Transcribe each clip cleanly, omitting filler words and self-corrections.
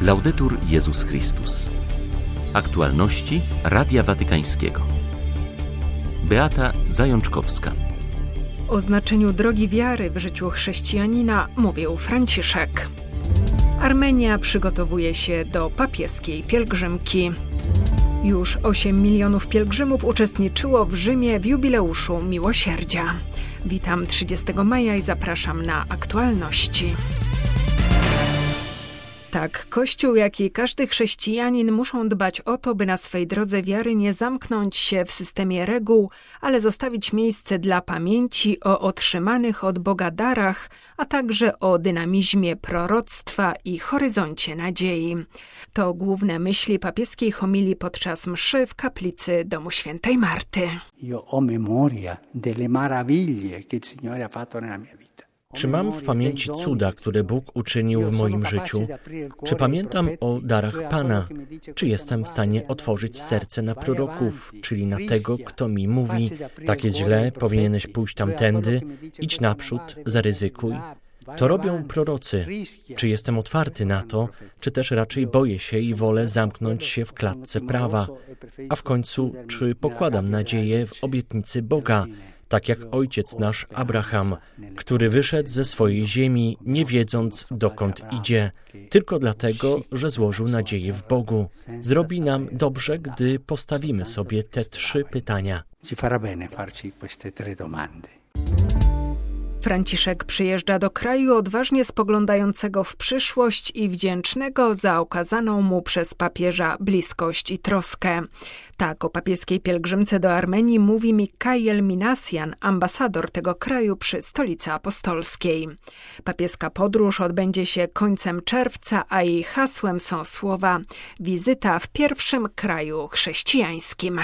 Laudetur Jezus Chrystus. Aktualności Radia Watykańskiego. Beata Zajączkowska. O znaczeniu drogi wiary w życiu chrześcijanina mówił Franciszek. Armenia przygotowuje się do papieskiej pielgrzymki. Już 8 milionów pielgrzymów uczestniczyło w Rzymie w jubileuszu Miłosierdzia. Witam 30 maja i zapraszam na aktualności. Tak, Kościół, jak i każdy chrześcijanin muszą dbać o to, by na swej drodze wiary nie zamknąć się w systemie reguł, ale zostawić miejsce dla pamięci o otrzymanych od Boga darach, a także o dynamizmie proroctwa i horyzoncie nadziei. To główne myśli papieskiej homilii podczas mszy w kaplicy Domu Świętej Marty. Io ho memoria delle maraviglie che il Signore ha fatto nella mia vita. Czy mam w pamięci cuda, które Bóg uczynił w moim życiu? Czy pamiętam o darach Pana? Czy jestem w stanie otworzyć serce na proroków, czyli na tego, kto mi mówi: tak jest źle, powinieneś pójść tamtędy, idź naprzód, zaryzykuj? To robią prorocy. Czy jestem otwarty na to, czy też raczej boję się i wolę zamknąć się w klatce prawa? A w końcu, czy pokładam nadzieję w obietnicy Boga, tak jak ojciec nasz Abraham, który wyszedł ze swojej ziemi, nie wiedząc, dokąd idzie, tylko dlatego, że złożył nadzieję w Bogu. Zrobi nam dobrze, gdy postawimy sobie te 3 pytania. Ci farà bene farci queste 3 domande. Franciszek przyjeżdża do kraju odważnie spoglądającego w przyszłość i wdzięcznego za okazaną mu przez papieża bliskość i troskę. Tak o papieskiej pielgrzymce do Armenii mówi Mikhail Minasyan, ambasador tego kraju przy Stolicy Apostolskiej. Papieska podróż odbędzie się końcem czerwca, a jej hasłem są słowa: wizyta w pierwszym kraju chrześcijańskim.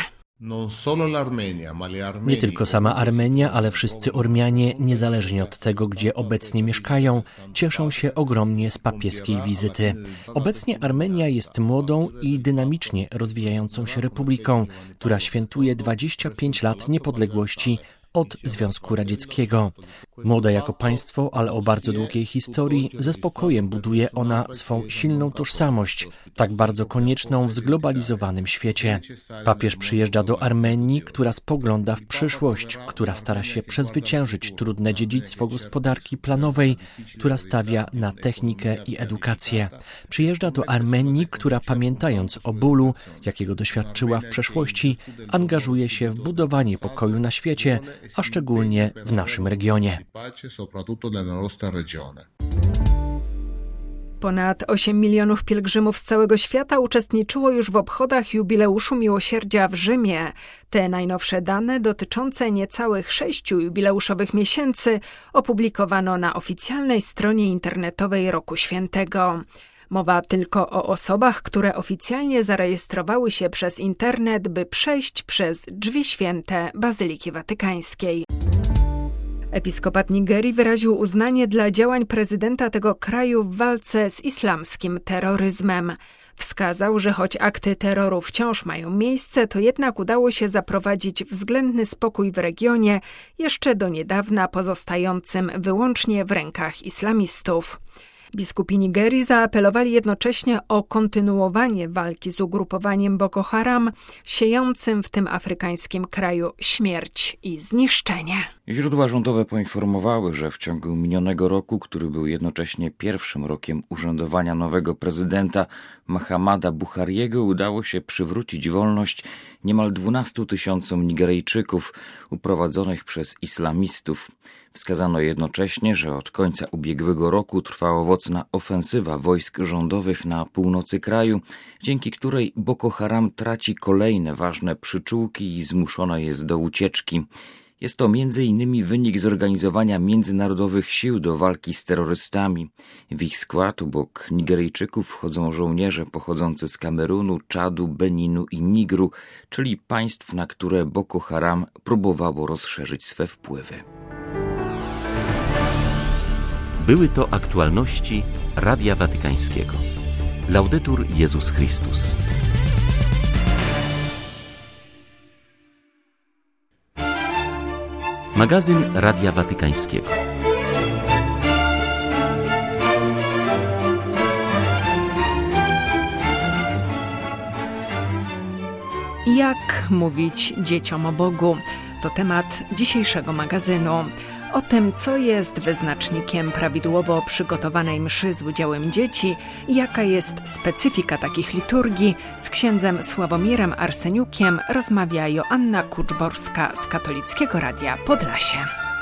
Nie tylko sama Armenia, ale wszyscy Ormianie, niezależnie od tego, gdzie obecnie mieszkają, cieszą się ogromnie z papieskiej wizyty. Obecnie Armenia jest młodą i dynamicznie rozwijającą się republiką, która świętuje 25 lat niepodległości od Związku Radzieckiego. Młoda jako państwo, ale o bardzo długiej historii, ze spokojem buduje ona swą silną tożsamość, tak bardzo konieczną w zglobalizowanym świecie. Papież przyjeżdża do Armenii, która spogląda w przyszłość, która stara się przezwyciężyć trudne dziedzictwo gospodarki planowej, która stawia na technikę i edukację. Przyjeżdża do Armenii, która pamiętając o bólu, jakiego doświadczyła w przeszłości, angażuje się w budowanie pokoju na świecie, a szczególnie w naszym regionie. Ponad 8 milionów pielgrzymów z całego świata uczestniczyło już w obchodach jubileuszu Miłosierdzia w Rzymie. Te najnowsze dane dotyczące niecałych 6 jubileuszowych miesięcy opublikowano na oficjalnej stronie internetowej Roku Świętego. Mowa tylko o osobach, które oficjalnie zarejestrowały się przez internet, by przejść przez drzwi święte Bazyliki Watykańskiej. Episkopat Nigerii wyraził uznanie dla działań prezydenta tego kraju w walce z islamskim terroryzmem. Wskazał, że choć akty terroru wciąż mają miejsce, to jednak udało się zaprowadzić względny spokój w regionie, jeszcze do niedawna pozostającym wyłącznie w rękach islamistów. Biskupi Nigerii zaapelowali jednocześnie o kontynuowanie walki z ugrupowaniem Boko Haram, siejącym w tym afrykańskim kraju śmierć i zniszczenie. Źródła rządowe poinformowały, że w ciągu minionego roku, który był jednocześnie pierwszym rokiem urzędowania nowego prezydenta Mahamada Buhariego, udało się przywrócić wolność niemal 12 000 Nigeryjczyków uprowadzonych przez islamistów. Wskazano jednocześnie, że od końca ubiegłego roku trwa owocna ofensywa wojsk rządowych na północy kraju, dzięki której Boko Haram traci kolejne ważne przyczółki i zmuszona jest do ucieczki. Jest to m.in. wynik zorganizowania międzynarodowych sił do walki z terrorystami. W ich skład obok Nigeryjczyków wchodzą żołnierze pochodzący z Kamerunu, Czadu, Beninu i Nigru, czyli państw, na które Boko Haram próbowało rozszerzyć swe wpływy. Były to aktualności Radia Watykańskiego. Laudetur Jezus Chrystus. Magazyn Radia Watykańskiego. Jak mówić dzieciom o Bogu? To temat dzisiejszego magazynu. O tym, co jest wyznacznikiem prawidłowo przygotowanej mszy z udziałem dzieci, jaka jest specyfika takich liturgii, z księdzem Sławomirem Arseniukiem rozmawia Joanna Kuczborska z Katolickiego Radia Podlasie.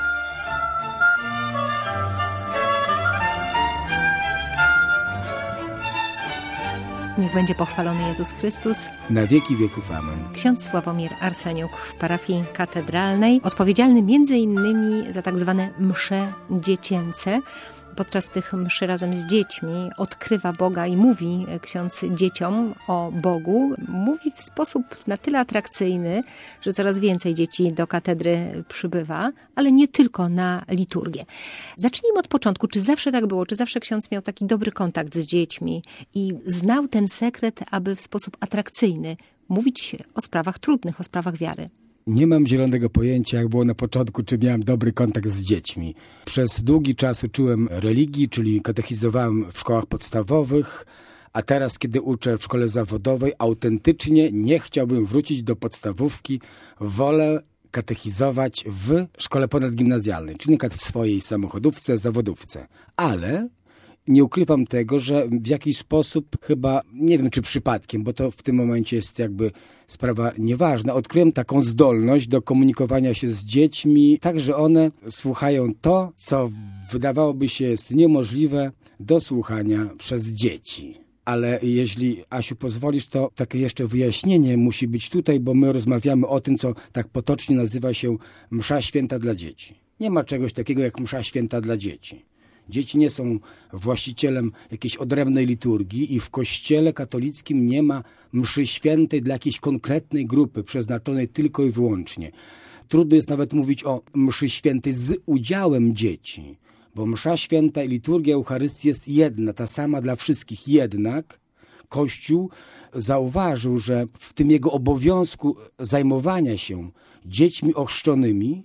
Niech będzie pochwalony Jezus Chrystus. Na wieki wieków. Amen. Ksiądz Sławomir Arseniuk w parafii katedralnej, odpowiedzialny m.in. za tak zwane msze dziecięce. Podczas tych mszy razem z dziećmi odkrywa Boga i mówi ksiądz dzieciom o Bogu. Mówi w sposób na tyle atrakcyjny, że coraz więcej dzieci do katedry przybywa, ale nie tylko na liturgię. Zacznijmy od początku. Czy zawsze tak było? Czy zawsze ksiądz miał taki dobry kontakt z dziećmi i znał ten sekret, aby w sposób atrakcyjny mówić o sprawach trudnych, o sprawach wiary? Nie mam zielonego pojęcia, jak było na początku, czy miałem dobry kontakt z dziećmi. Przez długi czas uczyłem religii, czyli katechizowałem w szkołach podstawowych, a teraz, kiedy uczę w szkole zawodowej, autentycznie nie chciałbym wrócić do podstawówki. Wolę katechizować w szkole ponadgimnazjalnej, czyli w swojej samochodówce, zawodówce. Ale nie ukrywam tego, że w jakiś sposób chyba, nie wiem czy przypadkiem, bo to w tym momencie jest jakby sprawa nieważna, odkryłem taką zdolność do komunikowania się z dziećmi, tak że one słuchają to, co wydawałoby się jest niemożliwe do słuchania przez dzieci. Ale jeśli, Asiu, pozwolisz, to takie jeszcze wyjaśnienie musi być tutaj, bo my rozmawiamy o tym, co tak potocznie nazywa się msza święta dla dzieci. Nie ma czegoś takiego jak msza święta dla dzieci. Dzieci nie są właścicielem jakiejś odrębnej liturgii i w Kościele katolickim nie ma mszy świętej dla jakiejś konkretnej grupy, przeznaczonej tylko i wyłącznie. Trudno jest nawet mówić o mszy świętej z udziałem dzieci, bo msza święta i liturgia Eucharystii jest jedna, ta sama dla wszystkich. Jednak Kościół zauważył, że w tym jego obowiązku zajmowania się dziećmi ochrzczonymi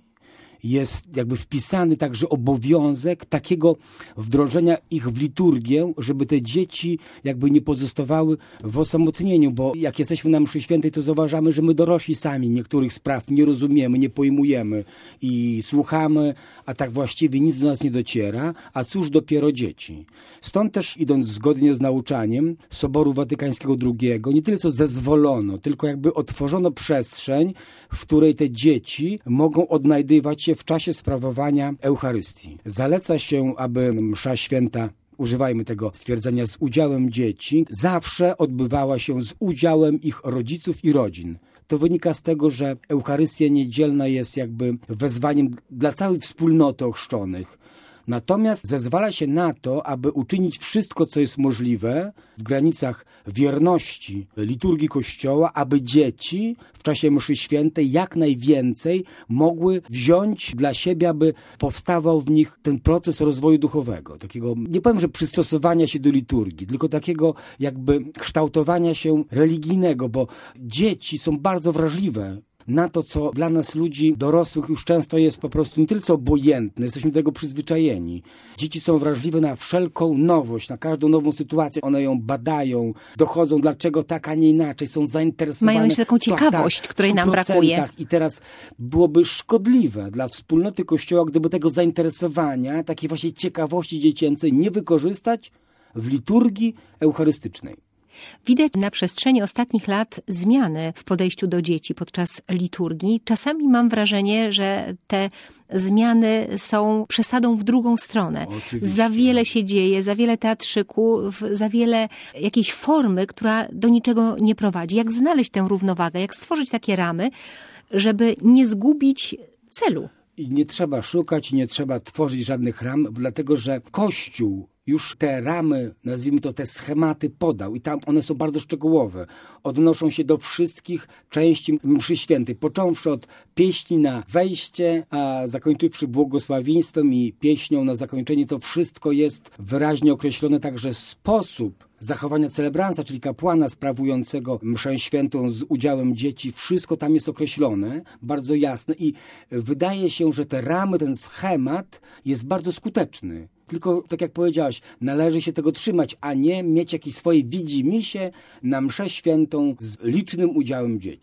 jest jakby wpisany także obowiązek takiego wdrożenia ich w liturgię, żeby te dzieci jakby nie pozostawały w osamotnieniu, bo jak jesteśmy na mszy świętej, to zauważamy, że my dorośli sami niektórych spraw nie rozumiemy, nie pojmujemy i słuchamy, a tak właściwie nic do nas nie dociera, a cóż dopiero dzieci. Stąd też, idąc zgodnie z nauczaniem Soboru Watykańskiego II, nie tyle co zezwolono, tylko jakby otworzono przestrzeń, w której te dzieci mogą odnajdywać się w czasie sprawowania Eucharystii. Zaleca się, aby msza święta, używajmy tego stwierdzenia, z udziałem dzieci, zawsze odbywała się z udziałem ich rodziców i rodzin. To wynika z tego, że Eucharystia niedzielna jest jakby wezwaniem dla całej wspólnoty ochrzczonych. Natomiast zezwala się na to, aby uczynić wszystko, co jest możliwe w granicach wierności liturgii Kościoła, aby dzieci w czasie mszy świętej jak najwięcej mogły wziąć dla siebie, aby powstawał w nich ten proces rozwoju duchowego. Takiego, nie powiem, że przystosowania się do liturgii, tylko takiego jakby kształtowania się religijnego, bo dzieci są bardzo wrażliwe na to, co dla nas ludzi dorosłych już często jest po prostu nie tylko obojętne, jesteśmy do tego przyzwyczajeni. Dzieci są wrażliwe na wszelką nowość, na każdą nową sytuację. One ją badają, dochodzą, dlaczego tak, a nie inaczej, są zainteresowane. Mają jeszcze taką ciekawość, której nam brakuje. I teraz byłoby szkodliwe dla wspólnoty Kościoła, gdyby tego zainteresowania, takiej właśnie ciekawości dziecięcej nie wykorzystać w liturgii eucharystycznej. Widać na przestrzeni ostatnich lat zmiany w podejściu do dzieci podczas liturgii. Czasami mam wrażenie, że te zmiany są przesadą w drugą stronę. Oczywiście. Za wiele się dzieje, za wiele teatrzyku, za wiele jakiejś formy, która do niczego nie prowadzi. Jak znaleźć tę równowagę, jak stworzyć takie ramy, żeby nie zgubić celu? I nie trzeba szukać, nie trzeba tworzyć żadnych ram, dlatego że Kościół już te ramy, nazwijmy to te schematy podał i tam one są bardzo szczegółowe. Odnoszą się do wszystkich części mszy świętej, począwszy od pieśni na wejście, a zakończywszy błogosławieństwem i pieśnią na zakończenie. To wszystko jest wyraźnie określone, także sposób zachowania celebransa, czyli kapłana sprawującego mszę świętą z udziałem dzieci, wszystko tam jest określone, bardzo jasne i wydaje się, że te ramy, ten schemat jest bardzo skuteczny. Tylko, tak jak powiedziałaś, należy się tego trzymać, a nie mieć jakieś swoje widzimisię na mszę świętą z licznym udziałem dzieci.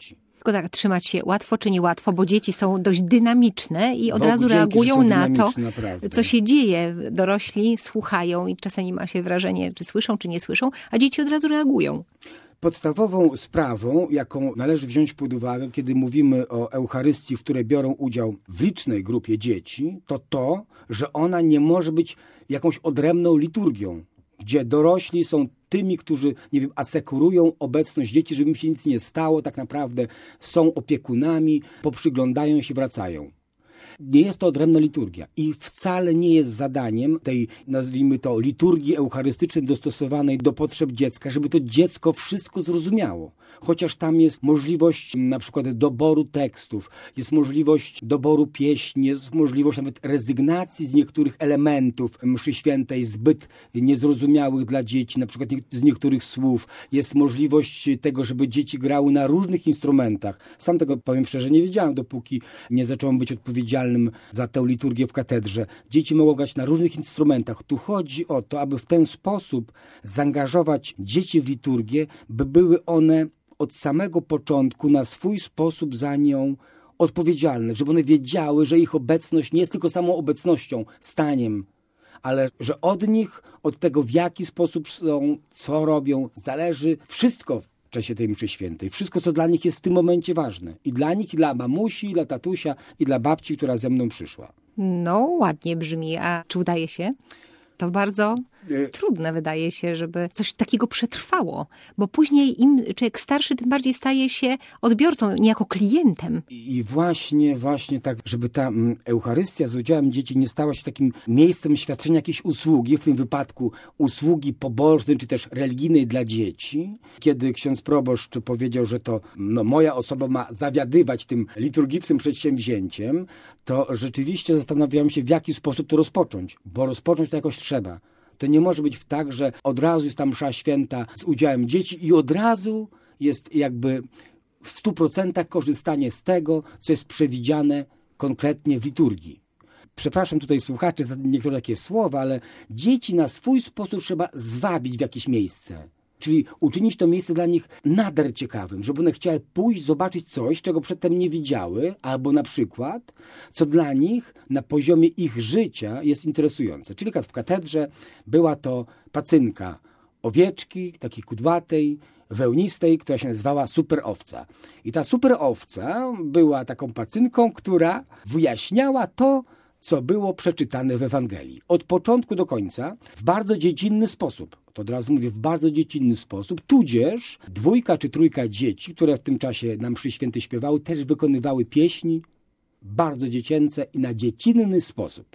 Tylko tak, trzymać się łatwo czy niełatwo, bo dzieci są dość dynamiczne i od razu reagują na to, naprawdę. Co się dzieje. Dorośli słuchają i czasami ma się wrażenie, czy słyszą, czy nie słyszą, a dzieci od razu reagują. Podstawową sprawą, jaką należy wziąć pod uwagę, kiedy mówimy o Eucharystii, w której biorą udział w licznej grupie dzieci, to, że ona nie może być jakąś odrębną liturgią, gdzie dorośli są tymi, którzy, asekurują obecność dzieci, żeby im się nic nie stało, tak naprawdę są opiekunami, poprzyglądają się, wracają. Nie jest to odrębna liturgia i wcale nie jest zadaniem tej, nazwijmy to, liturgii eucharystycznej dostosowanej do potrzeb dziecka, żeby to dziecko wszystko zrozumiało. Chociaż tam jest możliwość na przykład doboru tekstów, jest możliwość doboru pieśni, jest możliwość nawet rezygnacji z niektórych elementów mszy świętej, zbyt niezrozumiałych dla dzieci, na przykład z niektórych słów. Jest możliwość tego, żeby dzieci grały na różnych instrumentach. Sam tego, powiem szczerze, nie wiedziałem, dopóki nie zacząłem być odpowiedzialnym za tę liturgię w katedrze. Dzieci mogą grać na różnych instrumentach. Tu chodzi o to, aby w ten sposób zaangażować dzieci w liturgię, by były one od samego początku na swój sposób za nią odpowiedzialne, żeby one wiedziały, że ich obecność nie jest tylko samą obecnością, staniem, ale że od nich, od tego, w jaki sposób są, co robią, zależy wszystko w czasie tej mszy świętej. Wszystko, co dla nich jest w tym momencie ważne. I dla nich, i dla mamusi, i dla tatusia, i dla babci, która ze mną przyszła. No, ładnie brzmi. A czy udaje się? To bardzo trudne wydaje się, żeby coś takiego przetrwało, bo później im człowiek starszy, tym bardziej staje się odbiorcą, niejako klientem. I właśnie tak, żeby ta Eucharystia z udziałem dzieci nie stała się takim miejscem świadczenia jakiejś usługi, w tym wypadku usługi pobożnej czy też religijnej dla dzieci. Kiedy ksiądz proboszcz powiedział, że to moja osoba ma zawiadywać tym liturgicznym przedsięwzięciem, to rzeczywiście zastanawiałem się, w jaki sposób to rozpocząć, bo rozpocząć to jakoś trzeba. To nie może być tak, że od razu jest tam msza święta z udziałem dzieci i od razu jest jakby w 100% korzystanie z tego, co jest przewidziane konkretnie w liturgii. Przepraszam tutaj słuchaczy za niektóre takie słowa, ale dzieci na swój sposób trzeba zwabić w jakieś miejsce. Czyli uczynić to miejsce dla nich nader ciekawym, żeby one chciały pójść, zobaczyć coś, czego przedtem nie widziały, albo na przykład, co dla nich na poziomie ich życia jest interesujące. Czyli w katedrze była to pacynka owieczki, takiej kudłatej, wełnistej, która się nazywała superowca. I ta superowca była taką pacynką, która wyjaśniała to, co było przeczytane w Ewangelii. Od początku do końca, w bardzo dziecinny sposób. To od razu mówię, w bardzo dziecinny sposób. Tudzież 2 czy 3 dzieci, które w tym czasie na mszy świętej śpiewały, też wykonywały pieśni bardzo dziecięce i na dziecinny sposób.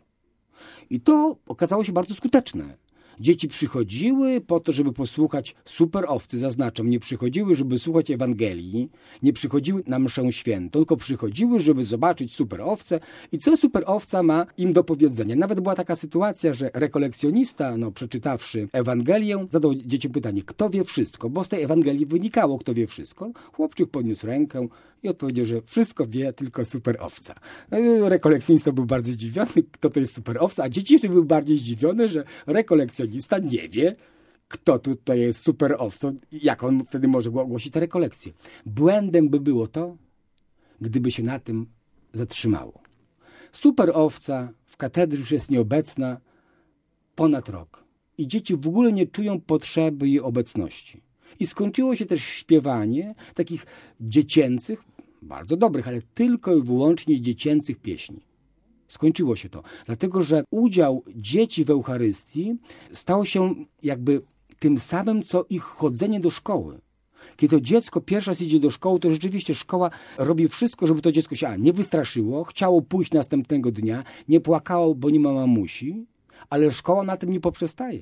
I to okazało się bardzo skuteczne. Dzieci przychodziły po to, żeby posłuchać superowcy, zaznaczam, nie przychodziły, żeby słuchać Ewangelii, nie przychodziły na mszę świętą, tylko przychodziły, żeby zobaczyć superowcę i co superowca ma im do powiedzenia. Nawet była taka sytuacja, że rekolekcjonista, przeczytawszy Ewangelię, zadał dzieciom pytanie, kto wie wszystko, bo z tej Ewangelii wynikało, kto wie wszystko. Chłopczyk podniósł rękę i odpowiedział, że wszystko wie tylko superowca. Rekolekcjonista był bardzo zdziwiony, kto to jest superowca, a dzieci jeszcze były bardziej zdziwione, że rekolekcjonista nie wie, kto tutaj jest superowcą, jak on wtedy może ogłosić tę rekolekcję. Błędem by było to, gdyby się na tym zatrzymało. Superowca w katedrze już jest nieobecna ponad rok i dzieci w ogóle nie czują potrzeby jej obecności. I skończyło się też śpiewanie takich dziecięcych, bardzo dobrych, ale tylko i wyłącznie dziecięcych pieśni. Skończyło się to, dlatego że udział dzieci w Eucharystii stał się jakby tym samym, co ich chodzenie do szkoły. Kiedy to dziecko pierwszy raz idzie do szkoły, to rzeczywiście szkoła robi wszystko, żeby to dziecko się nie wystraszyło, chciało pójść następnego dnia, nie płakało, bo nie ma mamusi, ale szkoła na tym nie poprzestaje.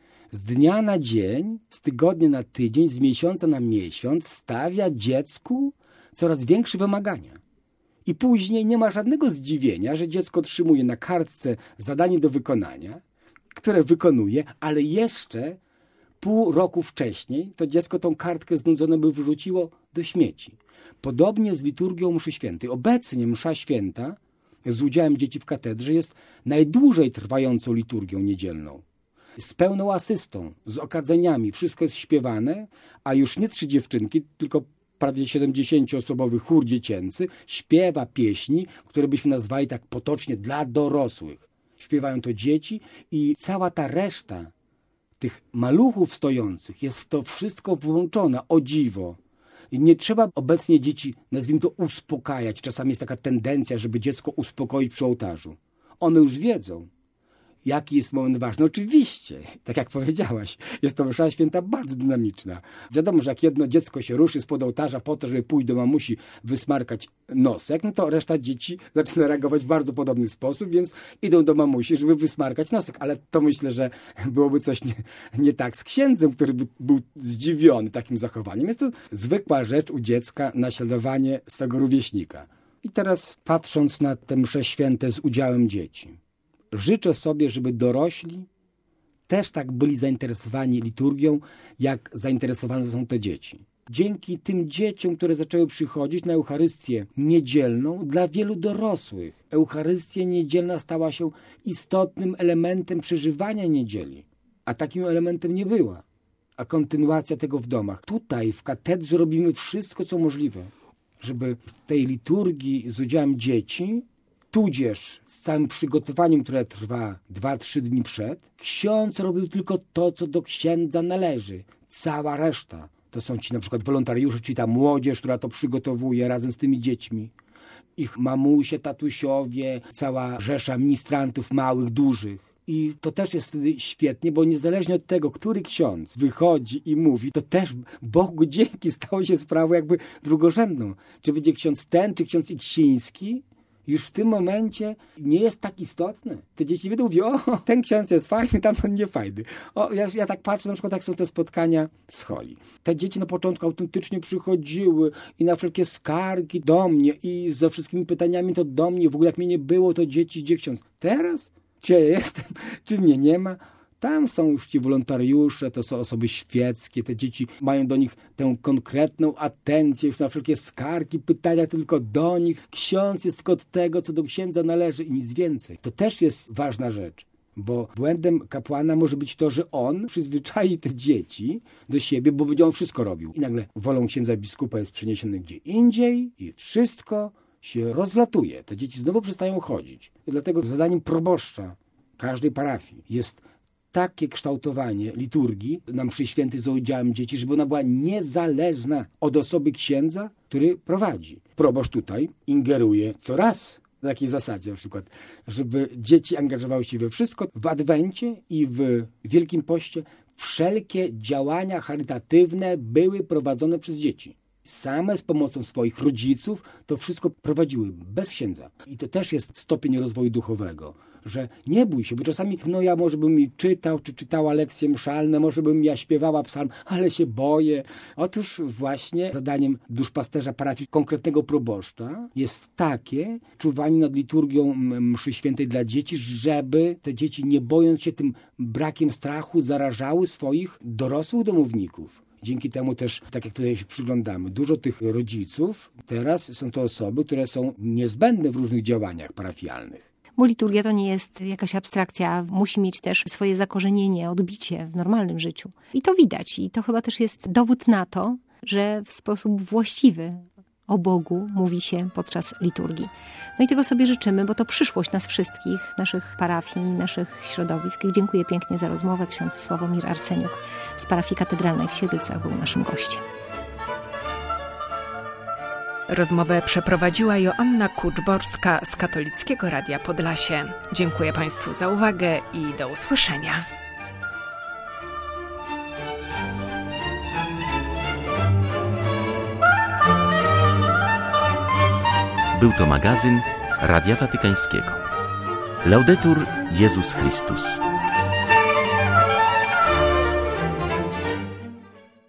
Z dnia na dzień, z tygodnia na tydzień, z miesiąca na miesiąc stawia dziecku coraz większe wymagania. I później nie ma żadnego zdziwienia, że dziecko otrzymuje na kartce zadanie do wykonania, które wykonuje, ale jeszcze pół roku wcześniej to dziecko tą kartkę znudzone by wyrzuciło do śmieci. Podobnie z liturgią mszy świętej. Obecnie msza święta z udziałem dzieci w katedrze jest najdłużej trwającą liturgią niedzielną. Z pełną asystą, z okadzeniami. Wszystko jest śpiewane, a już nie 3 dziewczynki, tylko prawie 70-osobowy chór dziecięcy śpiewa pieśni, które byśmy nazwali tak potocznie dla dorosłych. Śpiewają to dzieci i cała ta reszta tych maluchów stojących jest w to wszystko włączona, o dziwo. I nie trzeba obecnie dzieci, nazwijmy to, uspokajać. Czasami jest taka tendencja, żeby dziecko uspokoić przy ołtarzu. One już wiedzą, jaki jest moment ważny. Oczywiście, tak jak powiedziałaś, jest to msza święta bardzo dynamiczna. Wiadomo, że jak jedno dziecko się ruszy spod ołtarza po to, żeby pójść do mamusi, wysmarkać nosek, no to reszta dzieci zaczyna reagować w bardzo podobny sposób, więc idą do mamusi, żeby wysmarkać nosek. Ale to myślę, że byłoby coś nie tak z księdzem, który by był zdziwiony takim zachowaniem. Jest to zwykła rzecz u dziecka, naśladowanie swego rówieśnika. I teraz patrząc na te msze święte z udziałem dzieci, życzę sobie, żeby dorośli też tak byli zainteresowani liturgią, jak zainteresowane są te dzieci. Dzięki tym dzieciom, które zaczęły przychodzić na Eucharystię niedzielną, dla wielu dorosłych Eucharystia niedzielna stała się istotnym elementem przeżywania niedzieli. A takim elementem nie była. A kontynuacja tego w domach. Tutaj w katedrze robimy wszystko, co możliwe, żeby w tej liturgii z udziałem dzieci, tudzież z całym przygotowaniem, które trwa 2-3 dni przed, ksiądz robił tylko to, co do księdza należy. Cała reszta to są ci na przykład wolontariusze, czyli ta młodzież, która to przygotowuje razem z tymi dziećmi. Ich mamusie, tatusiowie, cała rzesza ministrantów małych, dużych. I to też jest wtedy świetnie, bo niezależnie od tego, który ksiądz wychodzi i mówi, to też Bogu dzięki stało się sprawą jakby drugorzędną. Czy będzie ksiądz ten, czy ksiądz iksiński, już w tym momencie nie jest tak istotne. Te dzieci będą mówić, o, ten ksiądz jest fajny, tamten nie fajny. O, ja tak patrzę, na przykład jak są te spotkania z Holi. Te dzieci na początku autentycznie przychodziły i na wszelkie skargi do mnie i ze wszystkimi pytaniami to do mnie. W ogóle jak mnie nie było, to dzieci, gdzie ksiądz? Teraz? Czy ja jestem? Czy mnie nie ma? Tam są już ci wolontariusze, to są osoby świeckie, te dzieci mają do nich tę konkretną atencję, już na wszelkie skargi, pytania tylko do nich. Ksiądz jest tylko od tego, co do księdza należy i nic więcej. To też jest ważna rzecz, bo błędem kapłana może być to, że on przyzwyczai te dzieci do siebie, bo będzie on wszystko robił. I nagle wolą księdza biskupa jest przeniesiony gdzie indziej i wszystko się rozlatuje. Te dzieci znowu przestają chodzić. I dlatego zadaniem proboszcza każdej parafii jest takie kształtowanie liturgii na mszy świętej z udziałem dzieci, żeby ona była niezależna od osoby księdza, który prowadzi. Proboszcz tutaj ingeruje co raz. Na takiej zasadzie na przykład, żeby dzieci angażowały się we wszystko. W Adwencie i w Wielkim Poście wszelkie działania charytatywne były prowadzone przez dzieci. Same z pomocą swoich rodziców to wszystko prowadziły, bez księdza. I to też jest stopień rozwoju duchowego, że nie bój się, bo czasami, ja może bym mi czytał, czy czytała lekcje mszalne, może bym ja śpiewała psalm, ale się boję. Otóż właśnie zadaniem duszpasterza parafii, konkretnego proboszcza, jest takie czuwanie nad liturgią mszy świętej dla dzieci, żeby te dzieci, nie bojąc się tym brakiem strachu, zarażały swoich dorosłych domowników. Dzięki temu też, tak jak tutaj się przyglądamy, dużo tych rodziców teraz są to osoby, które są niezbędne w różnych działaniach parafialnych. Bo liturgia to nie jest jakaś abstrakcja, musi mieć też swoje zakorzenienie, odbicie w normalnym życiu. I to widać. I to chyba też jest dowód na to, że w sposób właściwy o Bogu mówi się podczas liturgii. No i tego sobie życzymy, bo to przyszłość nas wszystkich, naszych parafii, naszych środowisk. I dziękuję pięknie za rozmowę. Ksiądz Sławomir Arseniuk z parafii katedralnej w Siedlcach był naszym gościem. Rozmowę przeprowadziła Joanna Kuczborska z Katolickiego Radia Podlasie. Dziękuję Państwu za uwagę i do usłyszenia. Był to magazyn Radia Watykańskiego. Laudetur Jezus Chrystus.